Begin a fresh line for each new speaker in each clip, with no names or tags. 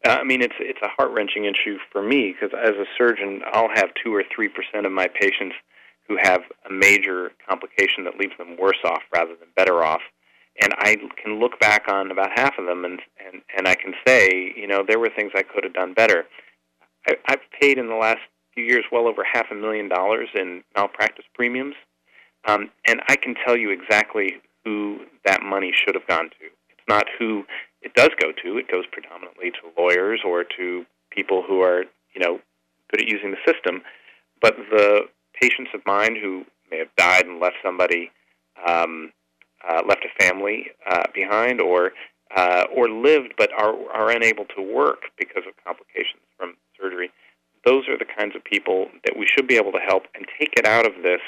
I mean, it's a heart-wrenching issue for me because as a surgeon, I'll have 2 or 3% of my patients who have a major complication that leaves them worse off rather than better off. And I can look back on about half of them and I can say, there were things I could have done better. I've paid in the last few years well over $500,000 in malpractice premiums, and I can tell you exactly who that money should have gone to. It's not who it does go to. It goes predominantly to lawyers or to people who are, good at using the system. But the patients of mine who may have died and left somebody, left a family behind, or lived but are unable to work because of complications from surgery, those are the kinds of people that we should be able to help and take it out of this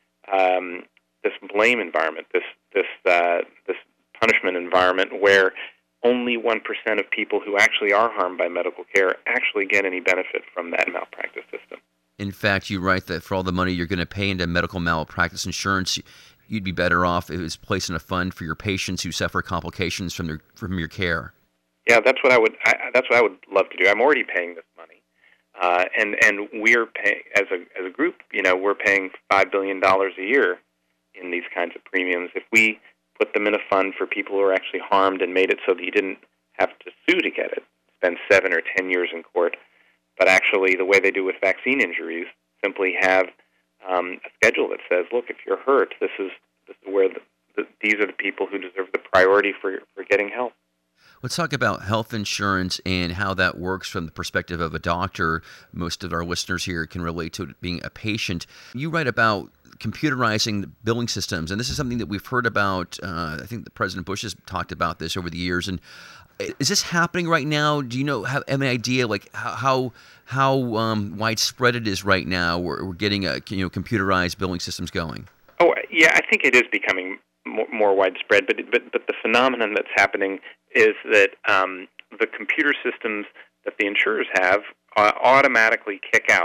this blame environment, this punishment environment where only 1% of people who actually are harmed by medical care actually get any benefit from that malpractice system.
In fact, you write that for all the money you're going to pay into medical malpractice insurance, you'd be better off if it was placed in a fund for your patients who suffer complications from your care.
Yeah, that's what I would love to do. I'm already paying this money, and we're paying as a group. We're paying $5 billion a year in these kinds of premiums. If we put them in a fund for people who are actually harmed and made it so that you didn't have to sue to get it, spend 7 or 10 years in court, but actually the way they do with vaccine injuries, simply have a schedule that says, look, if you're hurt, this is where these are the people who deserve the priority for getting help.
Let's talk about health insurance and how that works from the perspective of a doctor. Most of our listeners here can relate to it being a patient. You write about computerizing the billing systems, and this is something that we've heard about. I think that President Bush has talked about this over the years. And is this happening right now? Do you have any idea like how widespread it is right now? We're getting computerized billing systems going.
Oh yeah, I think it is becoming more widespread. But the phenomenon that's happening is that the computer systems that the insurers have automatically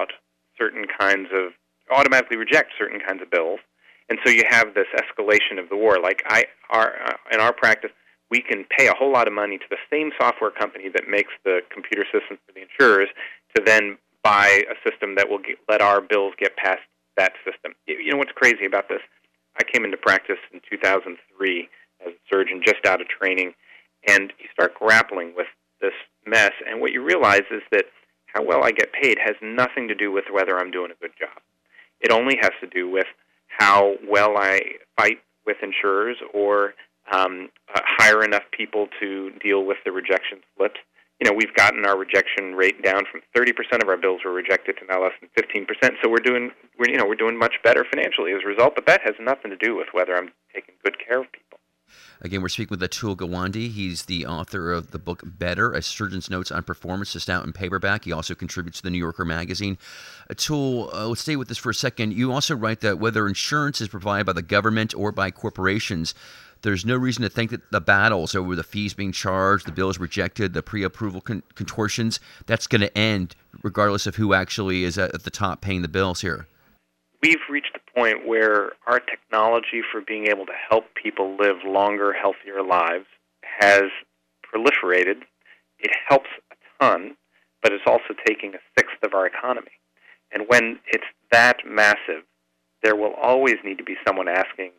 reject certain kinds of bills, and so you have this escalation of the war. Like in our practice, we can pay a whole lot of money to the same software company that makes the computer systems for the insurers to then buy a system that will let our bills get past that system. You know what's crazy about this? I came into practice in 2003 as a surgeon, just out of training, and you start grappling with this mess, and what you realize is that how well I get paid has nothing to do with whether I'm doing a good job. It only has to do with how well I fight with insurers or hire enough people to deal with the rejection slips. We've gotten our rejection rate down from 30% of our bills were rejected to now less than 15%. So we're doing much better financially as a result. But that has nothing to do with whether I'm taking good care of people.
Again, we're speaking with Atul Gawande. He's the author of the book Better, A Surgeon's Notes on Performance, just out in paperback. He also contributes to the New Yorker magazine. Atul, let's stay with this for a second. You also write that whether insurance is provided by the government or by corporations, there's no reason to think that the battles over the fees being charged, the bills rejected, the pre-approval contortions, that's going to end regardless of who actually is at the top paying the bills here.
We've reached the point where our technology for being able to help people live longer, healthier lives has proliferated. It helps a ton, but it's also taking a sixth of our economy. And when it's that massive, there will always need to be someone asking,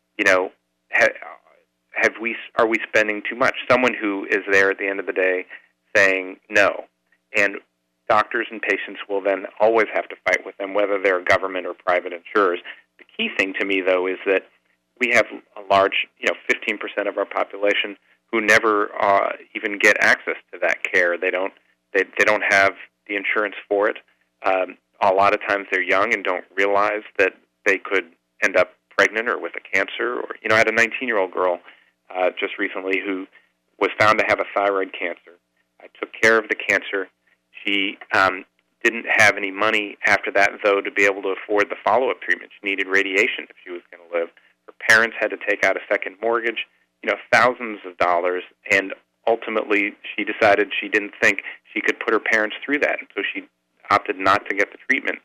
are we spending too much? Someone who is there at the end of the day saying no. And doctors and patients will then always have to fight with them, whether they're government or private insurers. The key thing to me, though, is that we have a large, 15% of our population who never even get access to that care. They don't have the insurance for it. A lot of times they're young and don't realize that they could end up pregnant or with a cancer. Or I had a 19-year-old girl just recently who was found to have a thyroid cancer. I took care of the cancer. She didn't have any money after that, though, to be able to afford the follow-up treatment. She needed radiation if she was going to live. Her parents had to take out a second mortgage, thousands of dollars, and ultimately she decided she didn't think she could put her parents through that, and so she opted not to get the treatment.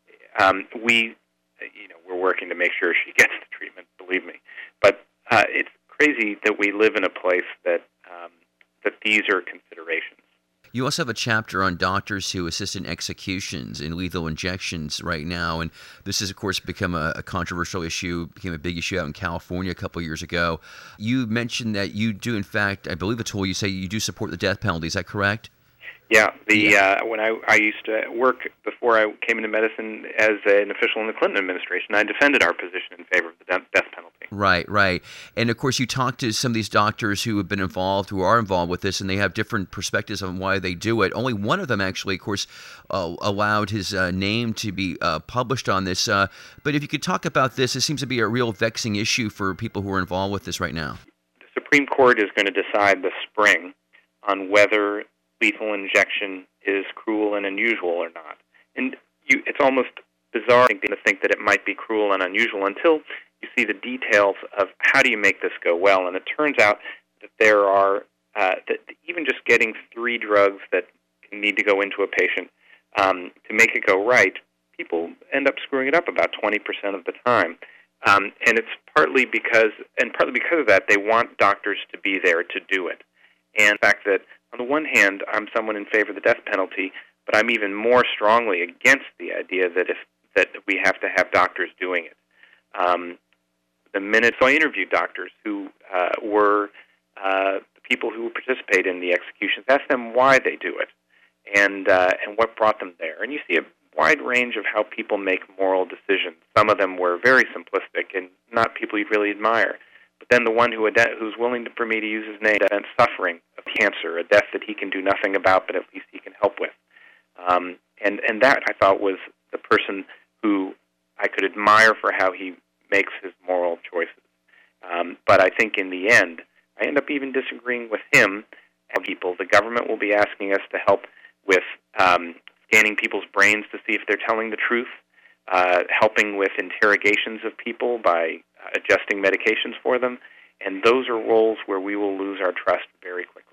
We're working to make sure she gets the treatment, believe me. But it's crazy that we live in a place that these are considerations.
You also have a chapter on doctors who assist in executions and lethal injections right now, and this has, of course, become a controversial issue, became a big issue out in California a couple of years ago. You mentioned that you do, in fact, I believe, Atul, you say you do support the death penalty. Is that correct?
Yeah, when I used to work before I came into medicine as an official in the Clinton administration, I defended our position in favor of the death penalty.
Right. And of course, you talk to some of these doctors who have been involved, who are involved with this, and they have different perspectives on why they do it. Only one of them actually, of course, allowed his name to be published on this. But if you could talk about this, it seems to be a real vexing issue for people who are involved with this right now.
The Supreme Court is going to decide this spring on whether lethal injection is cruel and unusual or not. And it's almost bizarre to think that it might be cruel and unusual until you see the details of how do you make this go well. And it turns out that there are, that even just getting 3 drugs that need to go into a patient to make it go right, people end up screwing it up about 20% of the time. And it's partly because of that, they want doctors to be there to do it. And the fact that, on the one hand, I'm someone in favor of the death penalty, but I'm even more strongly against the idea that we have to have doctors doing it. The minute I interviewed doctors who were the people who participate in the executions, asked them why they do it and what brought them there. And you see a wide range of how people make moral decisions. Some of them were very simplistic and not people you'd really admire. But then the one who's willing for me to use his name, and suffering of cancer, a death that he can do nothing about, but at least he can help with. And that, I thought, was the person who I could admire for how he makes his moral choices. But I think in the end, I end up even disagreeing with him and people. The government will be asking us to help with scanning people's brains to see if they're telling the truth, helping with interrogations of people by adjusting medications for them, and those are roles where we will lose our trust very quickly.